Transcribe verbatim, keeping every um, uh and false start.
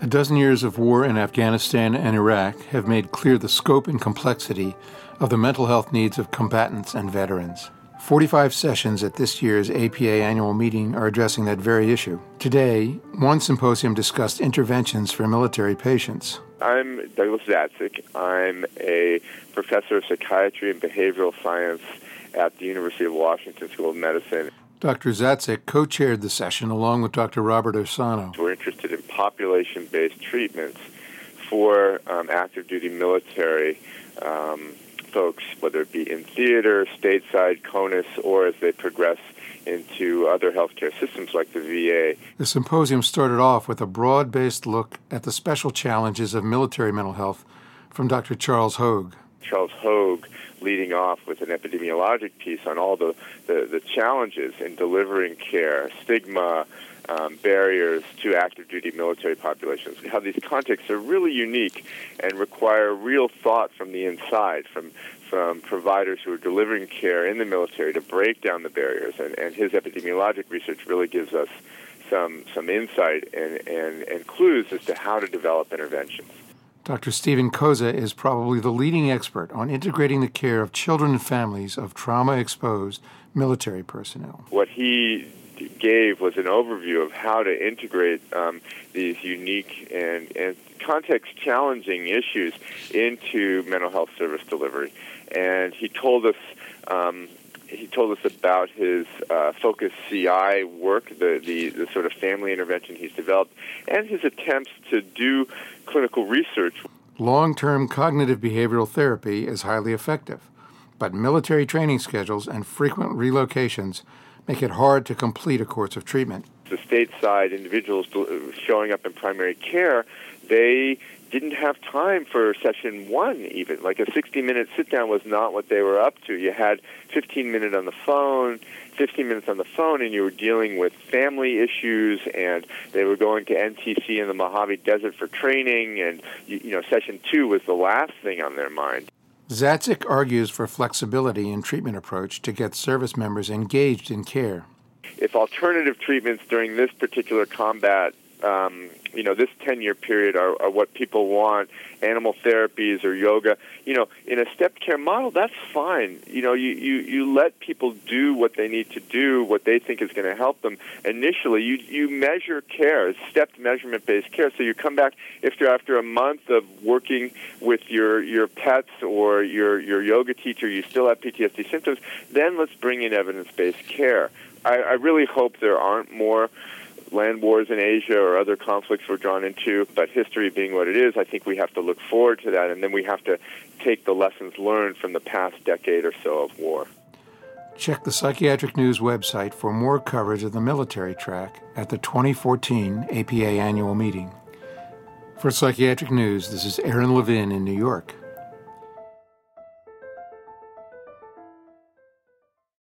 A dozen years of war in Afghanistan and Iraq have made clear the scope and complexity of the mental health needs of combatants and veterans. forty-five sessions at this year's A P A annual meeting are addressing that very issue. Today, one symposium discussed interventions for military patients. I'm Douglas Zatzik. I'm a professor of psychiatry and behavioral science at the University of Washington School of Medicine. Doctor Zatzik co-chaired the session along with Doctor Robert Orsano. We're interested in population-based treatments for um, active-duty military um, folks, whether it be in theater, stateside, CONUS, or as they progress into other healthcare systems like the V A. The symposium started off with a broad-based look at the special challenges of military mental health from Doctor Charles Hogue. Charles Hogue leading off with an epidemiologic piece on all the, the, the challenges in delivering care, stigma, um, barriers to active-duty military populations, how these contexts are really unique and require real thought from the inside, from from providers who are delivering care in the military to break down the barriers. And, and his epidemiologic research really gives us some some insight and, and, and clues as to how to develop interventions. Doctor Stephen Koza is probably the leading expert on integrating the care of children and families of trauma-exposed military personnel. What he gave was an overview of how to integrate um, these unique and, and context-challenging issues into mental health service delivery. And he told us um, he told us about his uh, Focus C I work, the, the, the sort of family intervention he's developed, and his attempts to do clinical research. Long-term cognitive behavioral therapy is highly effective, but military training schedules and frequent relocations make it hard to complete a course of treatment. The stateside individuals showing up in primary care, they didn't have time for session one even. Like a sixty-minute sit-down was not what they were up to. You had fifteen minutes on the phone, fifteen minutes on the phone, and you were dealing with family issues, and they were going to N T C in the Mojave Desert for training, and you, you know, session two was the last thing on their mind. Zatzik argues for flexibility in treatment approach to get service members engaged in care. If alternative treatments during this particular combat, um, you know, this ten-year period are, are what people want, animal therapies or yoga, you know, in a stepped care model, that's fine. You know, you, you, you let people do what they need to do, what they think is going to help them. Initially, you you measure care, stepped measurement-based care. So you come back after after a month of working with your, your pets or your, your yoga teacher, you still have P T S D symptoms, then let's bring in evidence-based care. I, I really hope there aren't more land wars in Asia or other conflicts we're drawn into, but history being what it is, I think we have to look forward to that, and then we have to take the lessons learned from the past decade or so of war. Check the Psychiatric News website for more coverage of the military track at the twenty fourteen A P A annual meeting. For Psychiatric News, this is Aaron Levin in New York.